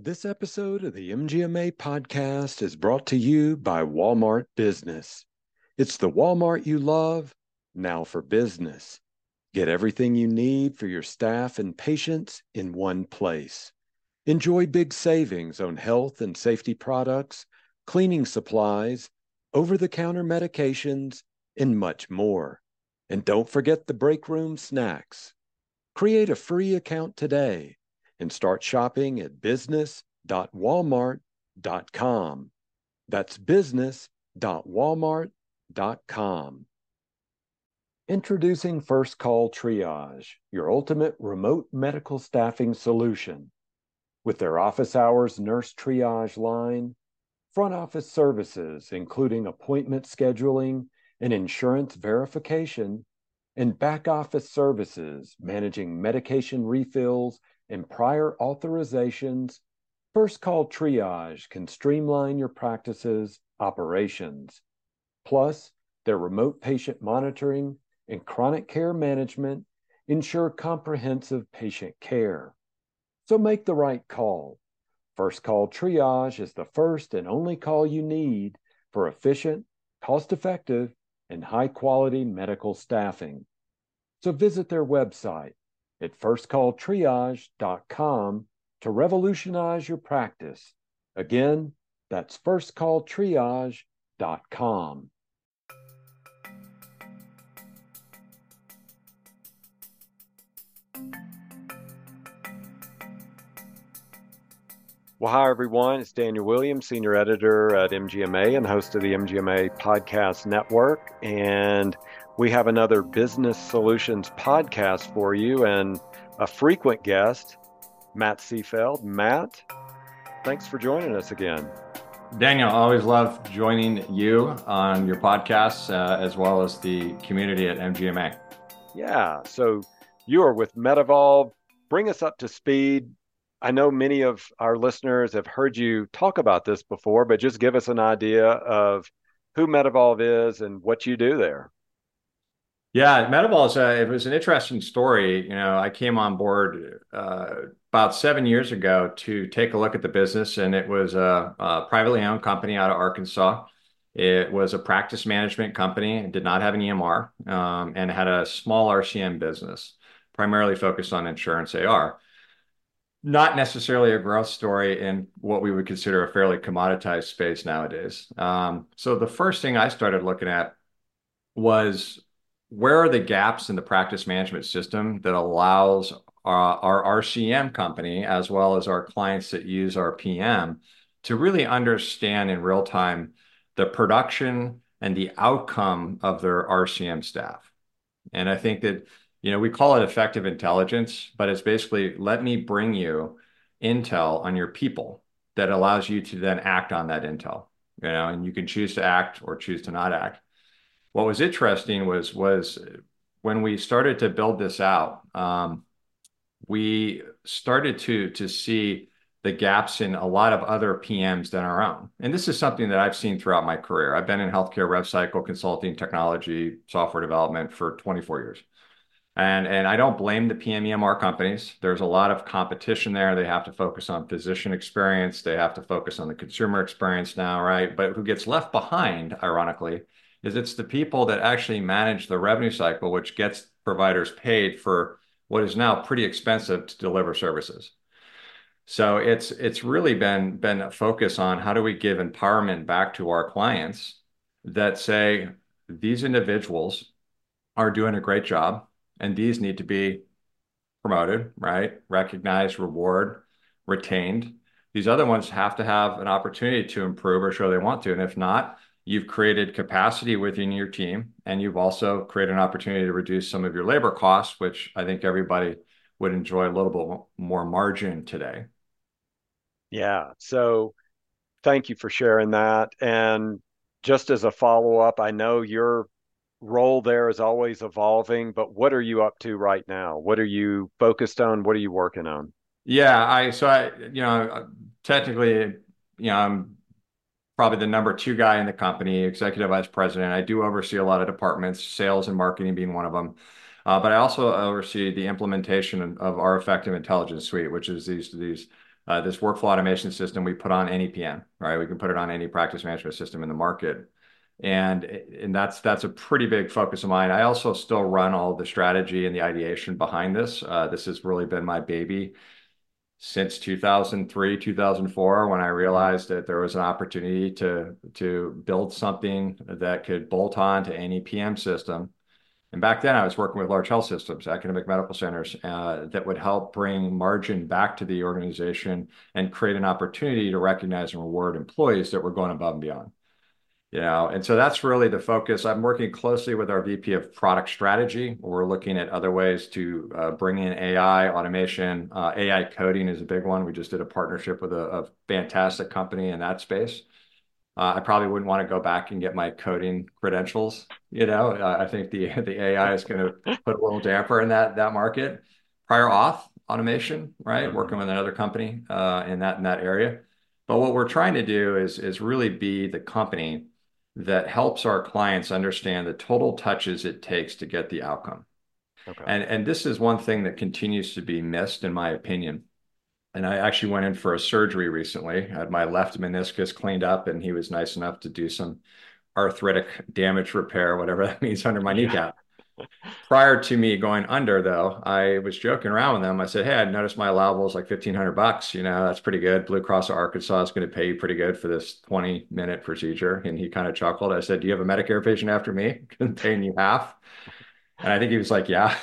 This episode of the MGMA podcast is brought to you by Walmart Business. It's the Walmart you love, now for business. Get everything you need for your staff and patients in one place. Enjoy big savings on health and safety products, cleaning supplies, over-the-counter medications, and much more. And don't forget the break room snacks. Create a free account today and start shopping at business.walmart.com. That's business.walmart.com. Introducing First Call Triage, your ultimate remote medical staffing solution. With their office hours nurse triage line, front office services, including appointment scheduling and insurance verification, and back office services managing medication refills and prior authorizations, First Call Triage can streamline your practice's operations. Plus, their remote patient monitoring and chronic care management ensure comprehensive patient care. So make the right call. First Call Triage is the first and only call you need for efficient, cost-effective, and high-quality medical staffing. So visit their website at firstcalltriage.com to revolutionize your practice. Again, that's firstcalltriage.com. Well, hi, everyone. It's Daniel Williams, Senior Editor at MGMA and host of the MGMA Podcast Network. And we have another Business Solutions podcast for you and a frequent guest, Matt Seefeld. Matt, thanks for joining us again. Daniel, I always love joining you on your podcasts as well as the community at MGMA. Yeah, so you are with MedEvolve. Bring us up to speed. I know many of our listeners have heard you talk about this before, but just give us an idea of who MedEvolve is and what you do there. Yeah, MedEvolve, it was an interesting story. You know, I came on board about 7 years ago to take a look at the business, and it was a privately owned company out of Arkansas. It was a practice management company. It did not have an EMR, and it had a small RCM business, primarily focused on insurance AR. Not necessarily a growth story in what we would consider a fairly commoditized space nowadays. So the first thing I started looking at was where are the gaps in the practice management system that allows our RCM company, as well as our clients that use our PM, to really understand in real time the production and the outcome of their RCM staff. And I think that we call it effective intelligence, but it's basically let me bring you intel on your people that allows you to then act on that intel, and you can choose to act or choose to not act. What was interesting was when we started to build this out, we started to see the gaps in a lot of other PMs than our own. And this is something that I've seen throughout my career. I've been in healthcare rev cycle consulting, technology, software development for 24 years. And I don't blame the PMEMR companies. There's a lot of competition there. They have to focus on physician experience. They have to focus on the consumer experience now, right? But who gets left behind, ironically, is it's the people that actually manage the revenue cycle, which gets providers paid for what is now pretty expensive to deliver services. So it's really been a focus on how do we give empowerment back to our clients that say these individuals are doing a great job. And these need to be promoted, right? Recognized, reward, retained. These other ones have to have an opportunity to improve or show they want to. And if not, you've created capacity within your team, and you've also created an opportunity to reduce some of your labor costs, which I think everybody would enjoy a little bit more margin today. Yeah, so thank you for sharing that. And just as a follow-up, I know your role there is always evolving, but what are you up to right now? What are you focused on? What are you working on? Yeah, technically, I'm probably the number two guy in the company, executive vice president. I do oversee a lot of departments, sales and marketing being one of them. But I also oversee the implementation of our effective intelligence suite, which is these this workflow automation system we put on any PM, right? We can put it on any practice management system in the market. And that's a pretty big focus of mine. I also still run all the strategy and the ideation behind this. This has really been my baby since 2003, 2004, when I realized that there was an opportunity to build something that could bolt on to any PM system. And back then, I was working with large health systems, academic medical centers, that would help bring margin back to the organization and create an opportunity to recognize and reward employees that were going above and beyond. And so that's really the focus. I'm working closely with our VP of product strategy. We're looking at other ways to bring in AI, automation. AI coding is a big one. We just did a partnership with a fantastic company in that space. I probably wouldn't want to go back and get my coding credentials. I think the AI is going to put a little damper in that market. Prior auth automation, right? Working with another company in that area. But what we're trying to do is really be the company that helps our clients understand the total touches it takes to get the outcome. Okay. And this is one thing that continues to be missed, in my opinion. And I actually went in for a surgery recently. I had my left meniscus cleaned up, and he was nice enough to do some arthritic damage repair, whatever that means, under my kneecap. Prior to me going under, though, I was joking around with them. I said, "Hey, I noticed my allowable is like $1,500. That's pretty good. Blue Cross of Arkansas is going to pay you pretty good for this 20-minute procedure." And he kind of chuckled. I said, "Do you have a Medicare patient after me? I'm paying you half." And I think he was like, "Yeah."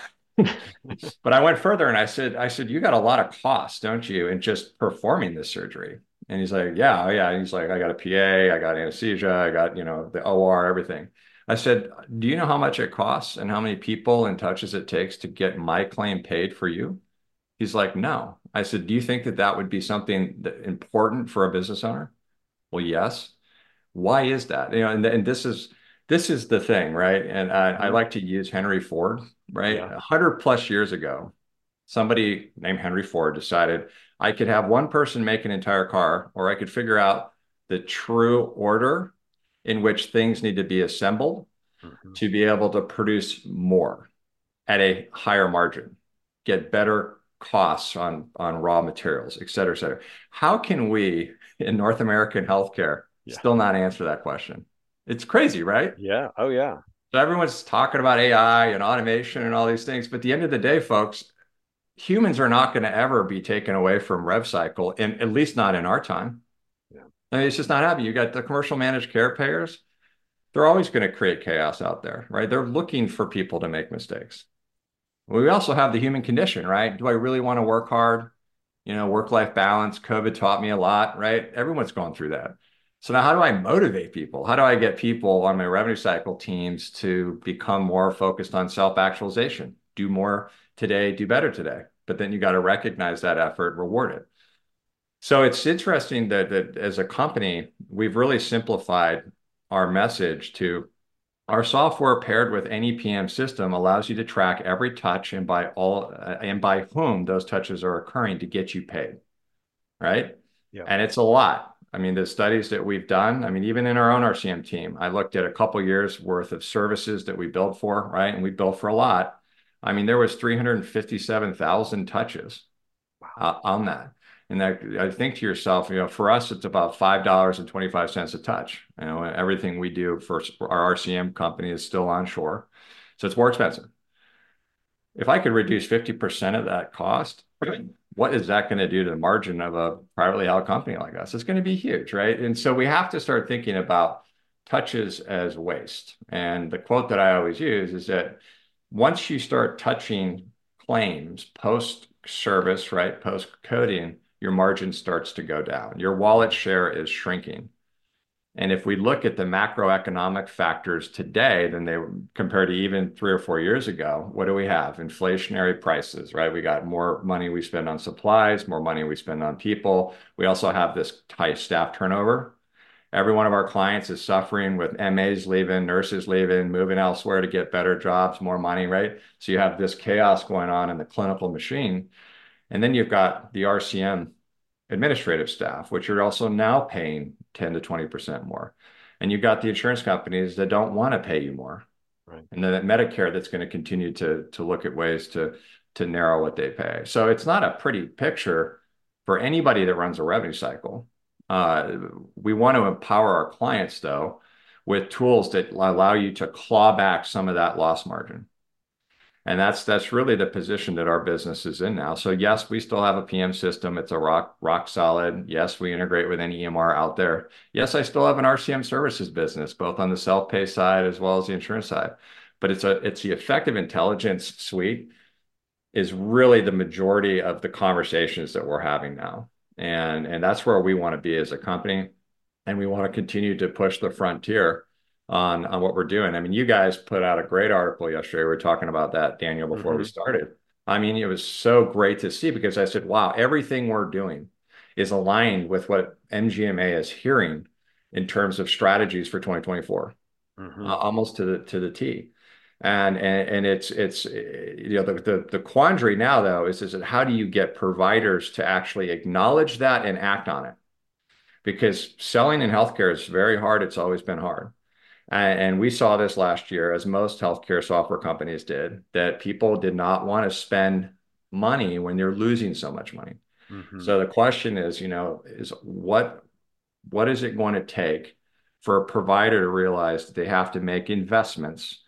But I went further and I said, "You got a lot of costs, don't you, in just performing this surgery?" And he's like, "Yeah, oh, yeah." And he's like, "I got a PA, I got anesthesia, I got, the OR, everything." I said, "Do you know how much it costs and how many people and touches it takes to get my claim paid for you?" He's like, "No." I said, "Do you think that that would be something important for a business owner?" "Well, yes." "Why is that?" And this is the thing, right? And I like to use Henry Ford, right? Yeah. 100+ years ago, somebody named Henry Ford decided I could have one person make an entire car, or I could figure out the true order in which things need to be assembled to be able to produce more at a higher margin, get better costs on raw materials, et cetera, et cetera. How can we in North American healthcare Yeah. still not answer that question? It's crazy, right? Yeah. Oh, yeah. So everyone's talking about AI and automation and all these things, but at the end of the day, folks, humans are not going to ever be taken away from rev cycle, and at least not in our time. Yeah. I mean, it's just not happening. You got the commercial managed care payers. They're always going to create chaos out there, right? They're looking for people to make mistakes. We also have the human condition, right? Do I really want to work hard? Work-life balance. COVID taught me a lot, right? Everyone's gone through that. So now how do I motivate people? How do I get people on my revenue cycle teams to become more focused on self-actualization? Do more today, do better today. But then you got to recognize that effort, reward it. So it's interesting that as a company, we've really simplified our message to our software paired with any PM system allows you to track every touch and by whom those touches are occurring to get you paid, right? Yeah. And it's a lot. I mean, the studies that we've done, I mean, even in our own RCM team, I looked at a couple years worth of services that we billed for, right? And we billed for a lot. I mean, there was 357,000 touches on that. And that, I think to yourself, for us, it's about $5.25 a touch. Everything we do for our RCM company is still onshore. So it's more expensive. If I could reduce 50% of that cost, what is that going to do to the margin of a privately held company like us? It's going to be huge, right? And so we have to start thinking about touches as waste. And the quote that I always use is that once you start touching claims post service, right, post coding, your margin starts to go down. Your wallet share is shrinking. And if we look at the macroeconomic factors today, then they compared to even 3 or 4 years ago, what do we have? Inflationary prices, right? We got more money we spend on supplies, more money we spend on people. We also have this high staff turnover. Every one of our clients is suffering with MAs leaving, nurses leaving, moving elsewhere to get better jobs, more money, right? So you have this chaos going on in the clinical machine. And then you've got the RCM administrative staff, which are also now paying 10 to 20% more. And you've got the insurance companies that don't want to pay you more. Right. And then Medicare that's going to continue to look at ways to narrow what they pay. So it's not a pretty picture for anybody that runs a revenue cycle. Uh, we want to empower our clients, though, with tools that allow you to claw back some of that loss margin. And that's really the position that our business is in now. So yes, we still have a PM system. It's a rock solid. Yes, we integrate with any EMR out there. Yes, I still have an RCM services business, both on the self-pay side as well as the insurance side. But it's the effective intelligence suite is really the majority of the conversations that we're having now. And that's where we want to be as a company. And we want to continue to push the frontier on what we're doing. I mean, you guys put out a great article yesterday. We were talking about that, Daniel, before we Mm-hmm. started. I mean, it was so great to see because I said, wow, everything we're doing is aligned with what MGMA is hearing in terms of strategies for 2024, Mm-hmm. almost to the T. And it's the quandary now though is that how do you get providers to actually acknowledge that and act on it? Because selling in healthcare is very hard. It's always been hard. And we saw this last year, as most healthcare software companies did, that people did not want to spend money when they're losing so much money. Mm-hmm. So the question is, is what is it going to take for a provider to realize that they have to make investments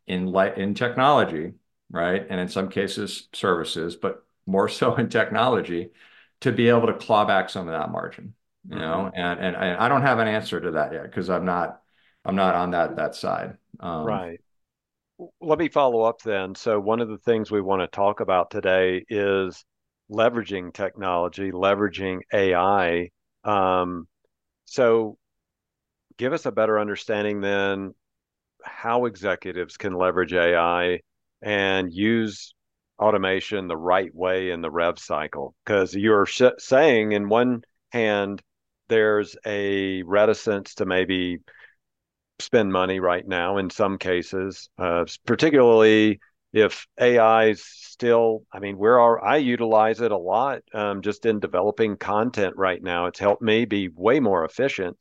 in technology, right? And in some cases, services, but more so in technology to be able to claw back some of that margin, Mm-hmm. and I don't have an answer to that yet because I'm not on that side. Right. Let me follow up then. So, one of the things we want to talk about today is leveraging technology, leveraging AI. Um, so, give us a better understanding then how executives can leverage AI and use automation the right way in the rev cycle. Because you're saying, in one hand, there's a reticence to maybe spend money right now in some cases, particularly if AI is still, I mean, I utilize it a lot just in developing content right now. It's helped me be way more efficient.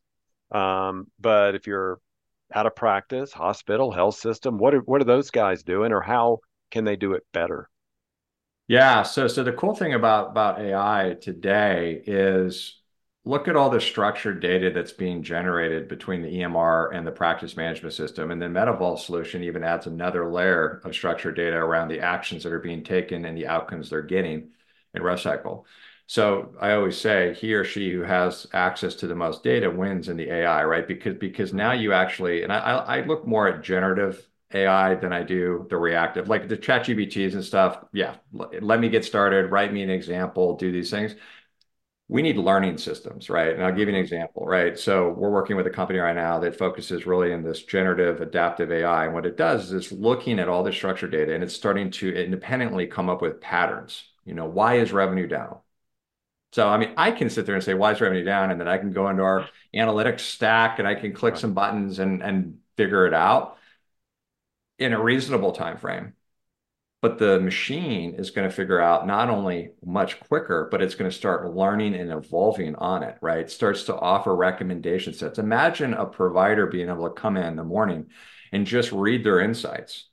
But if you're out of practice, hospital, health system, what are those guys doing, or how can they do it better? Yeah, so the cool thing about AI today is look at all the structured data that's being generated between the EMR and the practice management system. And then MetaVault solution even adds another layer of structured data around the actions that are being taken and the outcomes they're getting in RevCycle. So I always say he or she who has access to the most data wins in the AI, right? Because now Mm-hmm. you actually, and I look more at generative AI than I do the reactive, like the chat GBTs and stuff. Yeah, let me get started, write me an example, do these things. We need learning systems, right? And I'll give you an Mm-hmm. example, right? So we're working with a company right now that focuses really in this generative adaptive AI. And what it does is it's looking at all the structured data and it's starting to independently come up with patterns. Why is revenue down? So, I mean, I can sit there and say, why is revenue down? And then I can go into our analytics stack and I can click Right. some buttons and figure it out in a reasonable time frame. But the machine is going to figure out not only much quicker, but it's going to start learning and evolving on it, right? It starts to offer recommendation sets. Imagine a provider being able to come in the morning and just read their insights.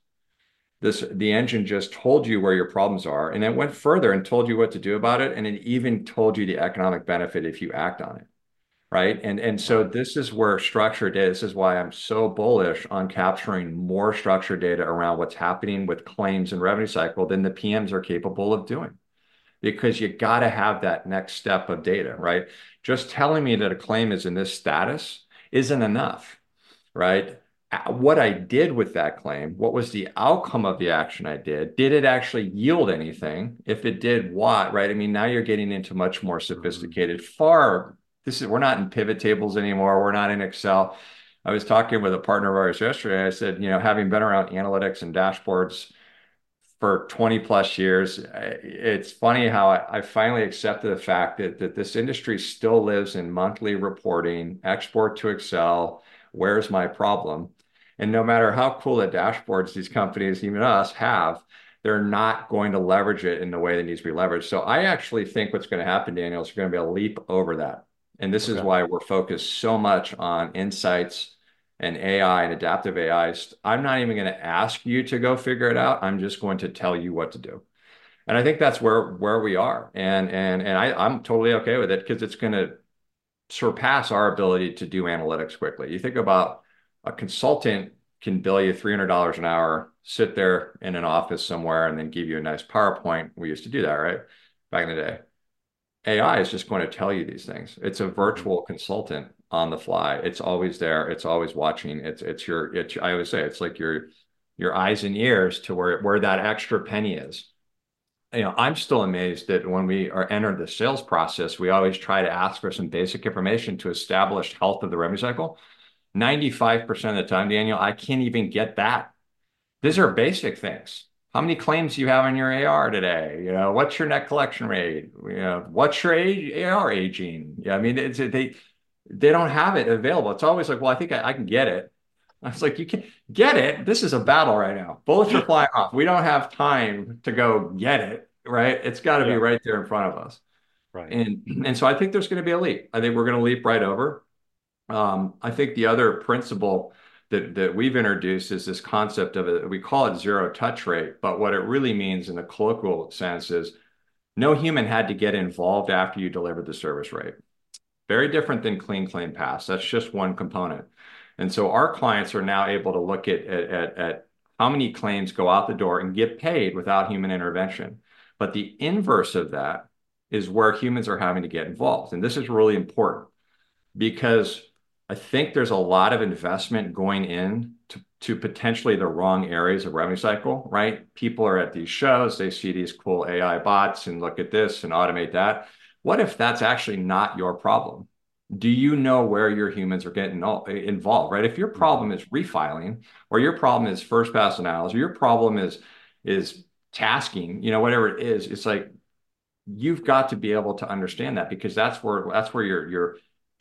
The engine just told you where your problems are, and it went further and told you what to do about it, and it even told you the economic benefit if you act on it, right? And so Right. this is where structured data, this is why I'm so bullish on capturing more structured data around what's happening with claims and revenue cycle than the PMs are capable of doing. Because you got to have that next step of data, right? Just telling me that a claim is in this status isn't enough, right? What I did with that claim, what was the outcome of the action I did? Did it actually yield anything? If it did, what, right? I mean, now you're getting into much more Mm-hmm. sophisticated, we're not in pivot tables anymore. We're not in Excel. I was talking with a partner of ours yesterday. I said, having been around analytics and dashboards for 20 plus years, it's funny how I finally accepted the fact that this industry still lives in monthly reporting, export to Excel. Where's my problem? And no matter how cool the dashboards these companies, even us, have, they're not going to leverage it in the way that needs to be leveraged. So I actually think what's going to happen, Daniel, is going to be a leap over that. And this is Okay. why we're focused so much on insights and AI and adaptive AI. I'm not even going to ask you to go figure it out. I'm just going to tell you what to do. And I think that's where we are. And I'm totally okay with it because it's going to surpass our ability to do analytics quickly. You think about a consultant can bill you $300 an hour, sit there in an office somewhere, and then give you a nice PowerPoint. We used to do that, right? Back in the day. AI is just going to tell you these things. It's a Mhm. virtual consultant on the fly. It's always there. It's always watching. I always say it's like your eyes and ears to where that extra penny is. I'm still amazed that when we are enter the sales process, we always try to ask for some basic information to establish health of the revenue cycle. 95% of the time, Daniel, I can't even get that. These are basic things. How many claims do you have in your AR today? What's your net collection rate? What's your AR aging? Yeah, I mean, they don't have it available. It's always like, well, I think I can get it. I was like, you can get it. This is a battle right now. Bullets are flying off. We don't have time to go get it, right? It's got to be Yeah, right there in front of us. right. And so I think there's going to be a leap. I think we're going to leap right over. I think the other principle that we've introduced is this concept of it. We call it zero touch rate, but what it really means in the colloquial sense is no human had to get involved after you delivered the service rate. Very different than clean claim pass. That's just one component. And so our clients are now able to look at how many claims go out the door and get paid without human intervention. But the inverse of that is where humans are having to get involved. And this is really important because I think there's a lot of investment going in to potentially the wrong areas of revenue cycle, right? People are at these shows, they see these cool AI bots and look at this and automate that. What if that's actually not your problem? Do you know where your humans are getting involved, right? If your problem Mhm. is refiling, or your problem is first pass analysis, or your problem is tasking, whatever it is, it's like you've got to be able to understand that because that's where your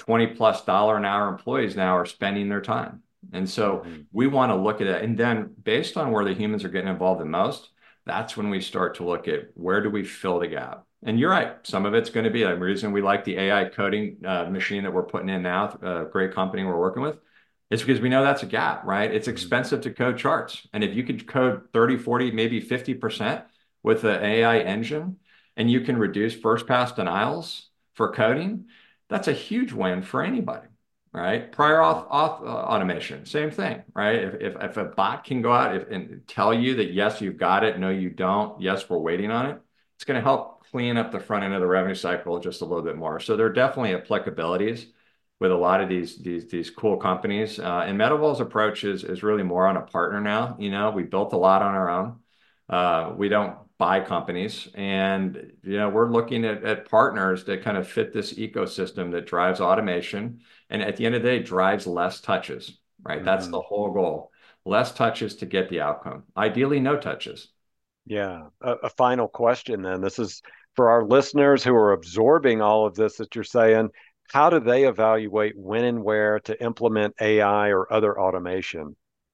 $20+ an hour employees now are spending their time. And so Mhm. we want to look at it. And then based on where the humans are getting involved the most, that's when we start to look at where do we fill the gap. And you're right. Some of it's going to be the reason we like the AI coding machine that we're putting in now, a great company we're working with. It's because we know that's a gap, right? It's Mhm. expensive to code charts. And if you could code 30, 40, maybe 50% with the AI engine, and you can reduce first pass denials for coding, that's a huge win for anybody, right? Prior Mhm. auth automation, same thing, right? If a bot can go out and tell you that yes, you've got it, no, you don't, yes, we're waiting on it, it's going to help clean up the front end of the revenue cycle just a little bit more. So there are definitely applicabilities with a lot of these cool companies. And Medieval's approach is really more on a partner now. We built a lot on our own. We don't buy companies, and we're looking at partners that kind of fit this ecosystem that drives automation, and at the end of the day, drives less touches. Right? That's the Mhm. whole goal. Less touches to get the outcome. Ideally, no touches. Yeah. A final question then. This is for our listeners who are absorbing all of this that you're saying. How do they evaluate when and where to implement AI or other automation?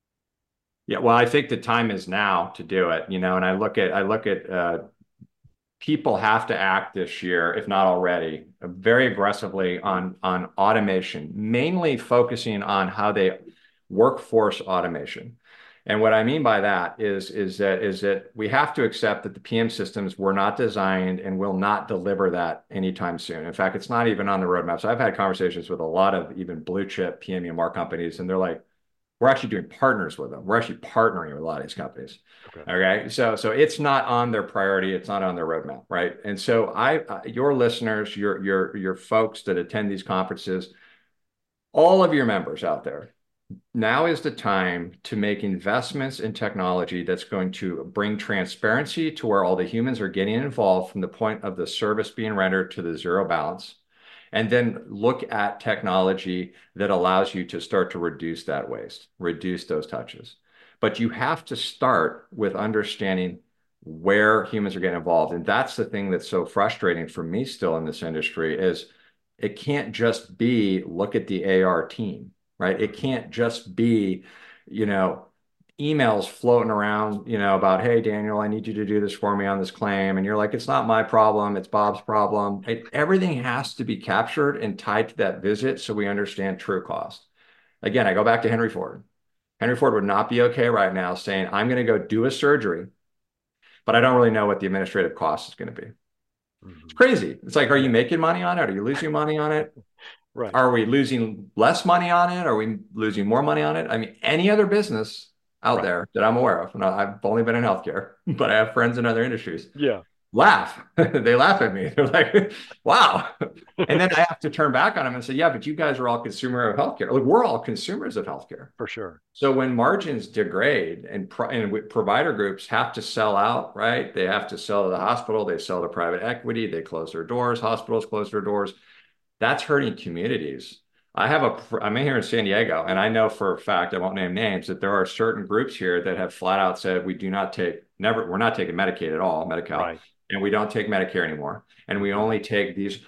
Yeah, well, I think the time is now to do it. And I look at people have to act this year, if not already, very aggressively on automation, mainly focusing on how they workforce automation. And what I mean by that is that we have to accept that the PM systems were not designed and will not deliver that anytime soon. In fact, it's not even on the roadmap. So I've had conversations with a lot of even blue chip PM EMR companies, and they're like, we're actually doing partners with them. We're actually partnering with a lot of these companies. Okay. Okay. So it's not on their priority. It's not on their roadmap. Right. And so your listeners, your folks that attend these conferences, all of your members out there, now is the time to make investments in technology that's going to bring transparency to where all the humans are getting involved from the point of the service being rendered to the zero balance. And then look at technology that allows you to start to reduce that waste, reduce those touches. But you have to start with understanding where humans are getting involved. And that's the thing that's so frustrating for me still in this industry is it can't just be look at the AR team, right? It Mhm. can't just be, you know, emails floating around, about, hey, Daniel, I need you to do this for me on this claim. And you're like, it's not my problem, it's Bob's problem. Everything has to be captured and tied to that visit so we understand true cost. Again, I go back to Henry Ford. Henry Ford would not be okay right now saying, I'm going to go do a surgery but I don't really know what the administrative cost is going to be. It's Mhm. crazy. It's like, are you Yeah. making money on it? Are you losing money on it? Right. Are we losing less money on it? Are we losing more money on it? I mean, any other business out Right. there that I'm aware of, and I've only been in healthcare, but I have friends in other industries, Yeah. laugh. They laugh at me. They're like, wow. And then I have to turn back on them and say, yeah, but you guys are all consumer of healthcare. Like we're all consumers of healthcare. For sure. So when margins degrade and provider groups have to sell out, right? They have to sell to the hospital, they sell to private equity, they close their doors, hospitals close their doors. That's hurting communities. I'm in here in San Diego, and I know for a fact, I won't name names, that there are certain groups here that have flat out said, we do not take, never, we're not taking Medicaid at all, Medi-Cal, Right. and we don't take Medicare anymore. And we Mhm. only take these,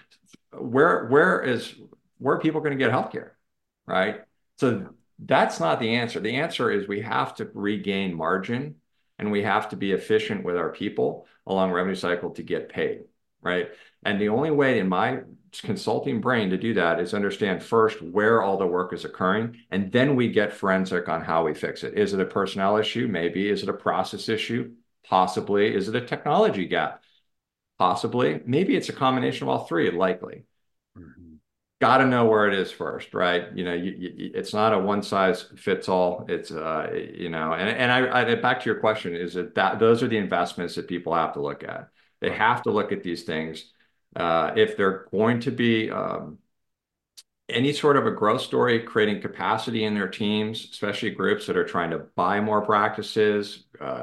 where are people going to get healthcare? Right. So Yeah. that's not the answer. The answer is we have to regain margin and we have to be efficient with our people along revenue cycle to get paid. Right. And the only way in my consulting brain to do that is understand first where all the work is occurring, and then we get forensic on how we fix it. Is it a personnel issue? Maybe. Is it a process issue? Possibly. Is it a technology gap? Possibly. Maybe it's a combination of all three, likely. Mhm. Got to know where it is first, right? It's not a one size fits all. It's and I back to your question, is it that those are the investments that people have to look at. They Right. have to look at these things. If they're going to be any sort of a growth story, creating capacity in their teams, especially groups that are trying to buy more practices,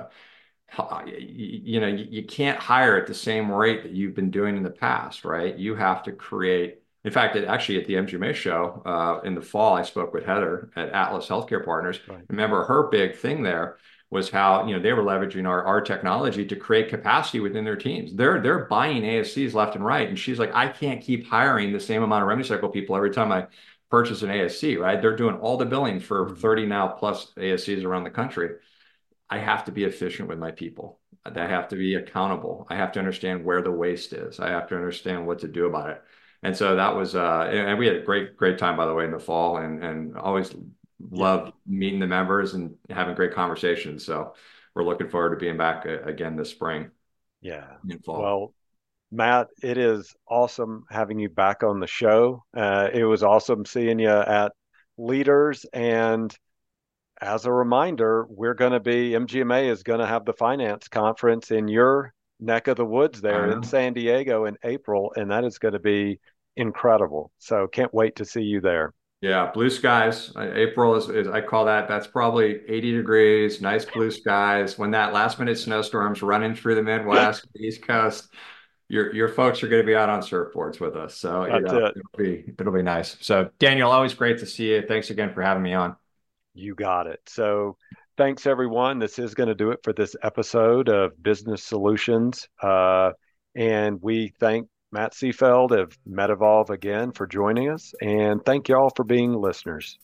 you can't hire at the same rate that you've been doing in the past, right? You have to create. In fact, actually, at the MGMA show in the fall, I spoke with Heather at Atlas Healthcare Partners. Right. Remember, her big thing there was how they were leveraging our technology to create capacity within their teams. They're buying ASCs left and right, and she's like, I can't keep hiring the same amount of revenue cycle people every time I purchase an ASC, right? They're doing all the billing for Mhm. 30 now plus ASCs around the country. I have to be efficient with my people. I Right. have to be accountable. I have to understand where the waste is. I have to understand what to do about it. And so that was, and we had a great time, by the way, in the fall, and always Yeah. love meeting the members and having great conversations. So we're looking forward to being back again this spring Yeah. in fall. Well, Matt, it is awesome having you back on the show. It was awesome seeing you at Leaders. And as a reminder, MGMA is going to have the finance conference in your neck of the woods I there in know. San Diego in April. And that is going to be incredible. So can't wait to see you there. Yeah, blue skies. April is I call that's probably 80 degrees, nice blue skies. When that last minute snowstorm's running through the Midwest, the East Coast, your folks are going to be out on surfboards with us. So, That's it. it'll be nice. So, Daniel, always great to see you. Thanks again for having me on. You got it. So thanks, everyone. This is going to do it for this episode of Business Solutions. And we thank Matt Seafeld of MedEvolve again for joining us. And thank you all for being listeners.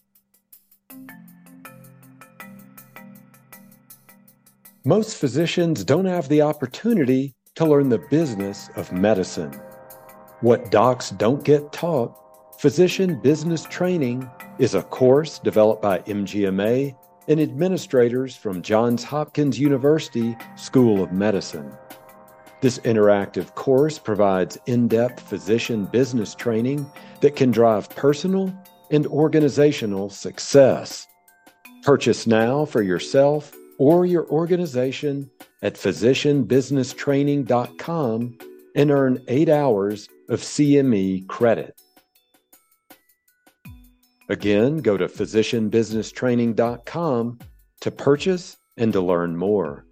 Most physicians don't have the opportunity to learn the business of medicine. What docs don't get taught, physician business training is a course developed by MGMA and administrators from Johns Hopkins University School of Medicine. This interactive course provides in-depth physician business training that can drive personal and organizational success. Purchase now for yourself or your organization at physicianbusinesstraining.com and earn 8 hours of CME credit. Again, go to physicianbusinesstraining.com to purchase and to learn more.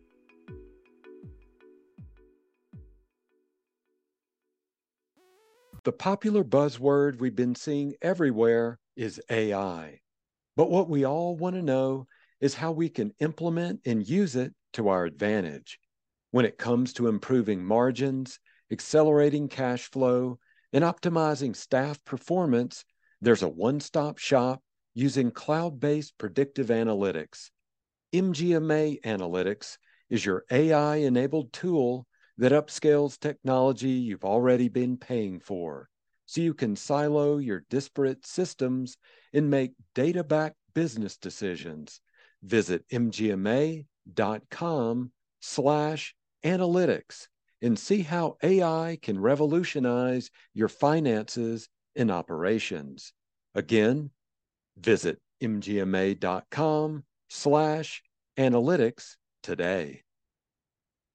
The popular buzzword we've been seeing everywhere is AI. But what we all want to know is how we can implement and use it to our advantage. When it comes to improving margins, accelerating cash flow, and optimizing staff performance, there's a one-stop shop using cloud-based predictive analytics. MGMA Analytics is your AI-enabled tool that upscales technology you've already been paying for, so you can silo your disparate systems and make data-backed business decisions. Visit mgma.com/ analytics and see how AI can revolutionize your finances and operations. Again, visit mgma.com/analytics today.